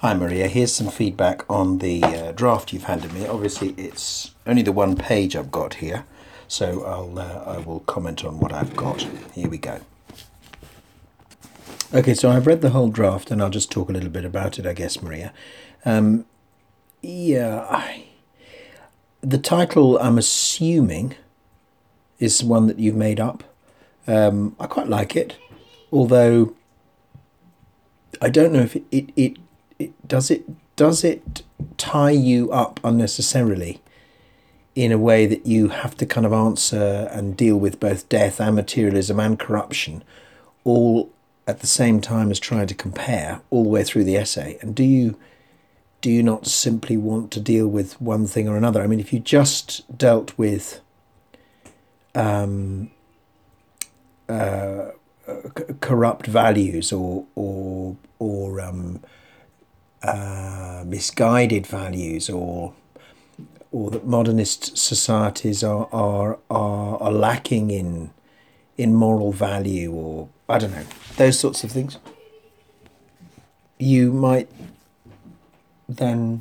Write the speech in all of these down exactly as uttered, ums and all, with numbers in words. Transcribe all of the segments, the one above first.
Hi Maria, here's some feedback on the uh, draft you've handed me. Obviously it's only the one page I've got here, so I'll, uh, I will comment on what I've got. Here we go. Okay, so I've read the whole draft and I'll just talk a little bit about it, I guess, Maria. Um, yeah, I, the title, I'm assuming, is one that you've made up. Um, I quite like it, although I don't know if it, it, it, it does it does it tie you up unnecessarily in a way that you have to kind of answer and deal with both death and materialism and corruption all at the same time as trying to compare all the way through the essay. And do you do you not simply want to deal with one thing or another? I mean, if you just dealt with um, uh, corrupt values or or or um, uh, misguided values, or or that modernist societies are are are, are lacking in in moral value, or I don't know, those sorts of things, you might then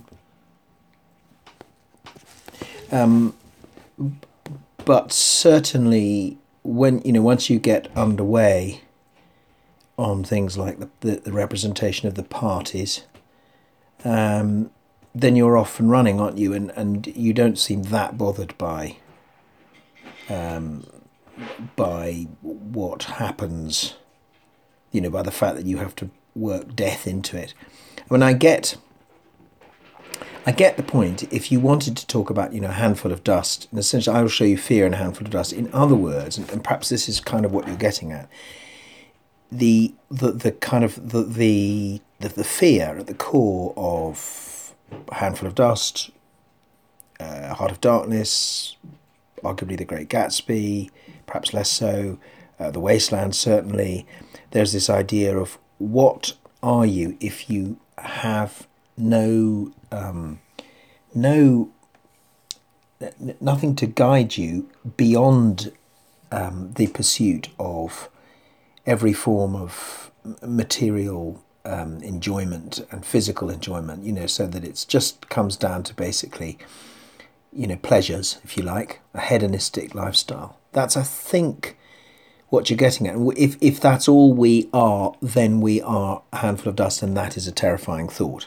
um, but certainly when you know once you get underway on things like the, the, the representation of the parties, um, then you're off and running, aren't you? And and you don't seem that bothered by um, by what happens, you know, by the fact that you have to work death into it. When I get, I get the point. If you wanted to talk about, you know, a handful of dust, and essentially I will show you fear in a handful of dust. In other words, and, and perhaps this is kind of what you're getting at, the the the kind of the the the, the fear at the core of a handful of dust, uh, Heart of Darkness, arguably The Great Gatsby, perhaps less so, uh, The Wasteland certainly. There's this idea of what are you if you have no um, no n- nothing to guide you beyond um, the pursuit of every form of material um, enjoyment and physical enjoyment, you know, so that it just comes down to basically, you know, pleasures, if you like, a hedonistic lifestyle. That's, I think, what you're getting at. If if that's all we are, then we are a handful of dust, and that is a terrifying thought.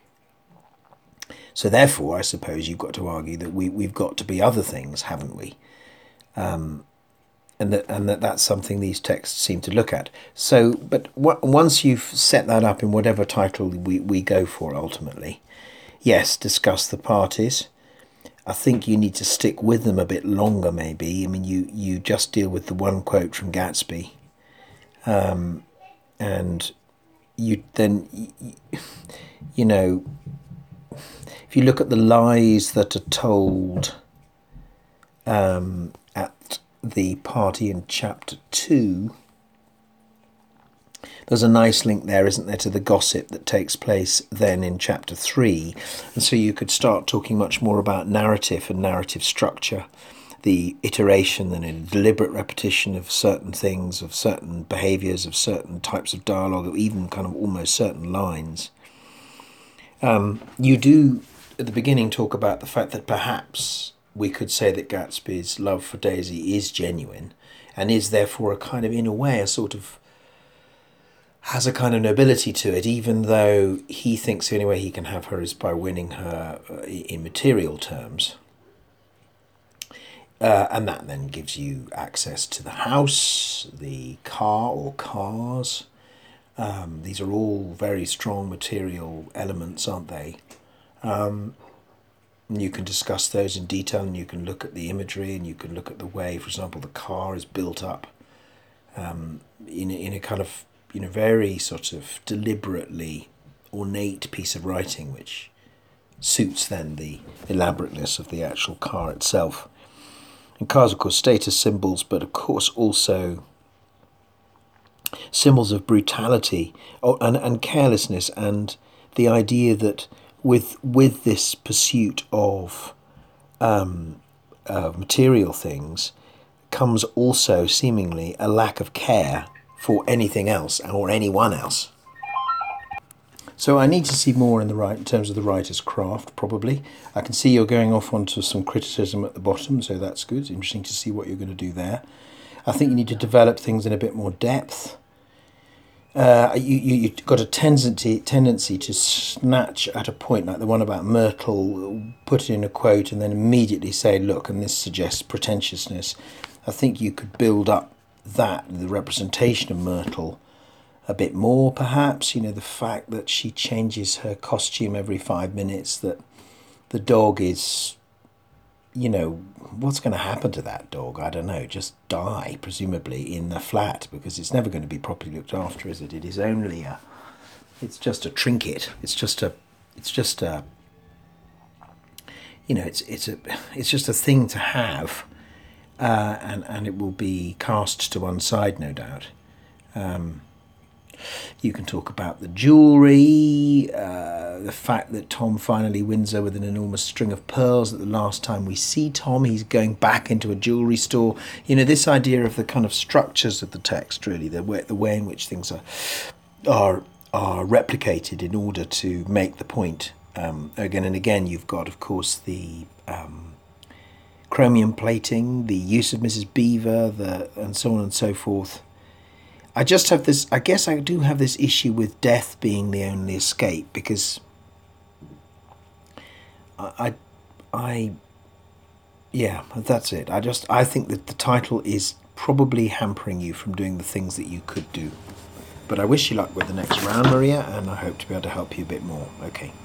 So therefore, I suppose you've got to argue that we, we've got to be other things, haven't we? Um, and that and that that's something these texts seem to look at. So, but w- once you've set that up in whatever title we, we go for ultimately, yes, discuss the parties. I think you need to stick with them a bit longer, maybe. I mean, you, you just deal with the one quote from Gatsby, um, and you then, you know, if you look at the lies that are told um, at the party in chapter two, there's a nice link there, isn't there, to the gossip that takes place then in chapter three. And so you could start talking much more about narrative and narrative structure, the iteration and a deliberate repetition of certain things, of certain behaviours, of certain types of dialogue, or even kind of almost certain lines. Um, you do, at the beginning, talk about the fact that perhaps we could say that Gatsby's love for Daisy is genuine, and is therefore a kind of, in a way, a sort of has a kind of nobility to it, even though he thinks the only way he can have her is by winning her in material terms. Uh, and that then gives you access to the house, the car or cars. Um, these are all very strong material elements, aren't they? Um, and you can discuss those in detail, and you can look at the imagery, and you can look at the way, for example, the car is built up um, in, in a kind of, you know, very sort of deliberately ornate piece of writing, which suits then the elaborateness of the actual car itself. And cars, of course, status symbols, but of course also symbols of brutality and, and carelessness, and the idea that with with this pursuit of um, uh, material things comes also seemingly a lack of care for anything else or anyone else. So I need to see more in the right in terms of the writer's craft, probably. I can see you're going off onto some criticism at the bottom, so that's good. It's interesting to see what you're going to do there. I think you need to develop things in a bit more depth. Uh, you, you, you've got a tendency, tendency to snatch at a point like the one about Myrtle, put it in a quote and then immediately say, look, and this suggests pretentiousness. I think you could build up that, the representation of Myrtle, a bit more, perhaps. You know, the fact that she changes her costume every five minutes, that the dog is, you know, what's going to happen to that dog? I don't know, just die, presumably, in the flat, because it's never going to be properly looked after, is it? It is only a, it's just a trinket. It's just a, it's just a, you know, it's it's a, it's just a thing to have, uh, and, and it will be cast to one side, no doubt. Um, You can talk about the jewellery, uh, the fact that Tom finally wins her with an enormous string of pearls. At the last time we see Tom, he's going back into a jewellery store. You know, this idea of the kind of structures of the text, really, the way, the way in which things are are are replicated in order to make the point. Um, again and again, you've got, of course, the um, chromium plating, the use of Missus Beaver, the and so on and so forth. I just have this, I guess I do have this issue with death being the only escape, because I, I, I, yeah, that's it. I just, I think that the title is probably hampering you from doing the things that you could do. But I wish you luck with the next round, Maria, and I hope to be able to help you a bit more. Okay.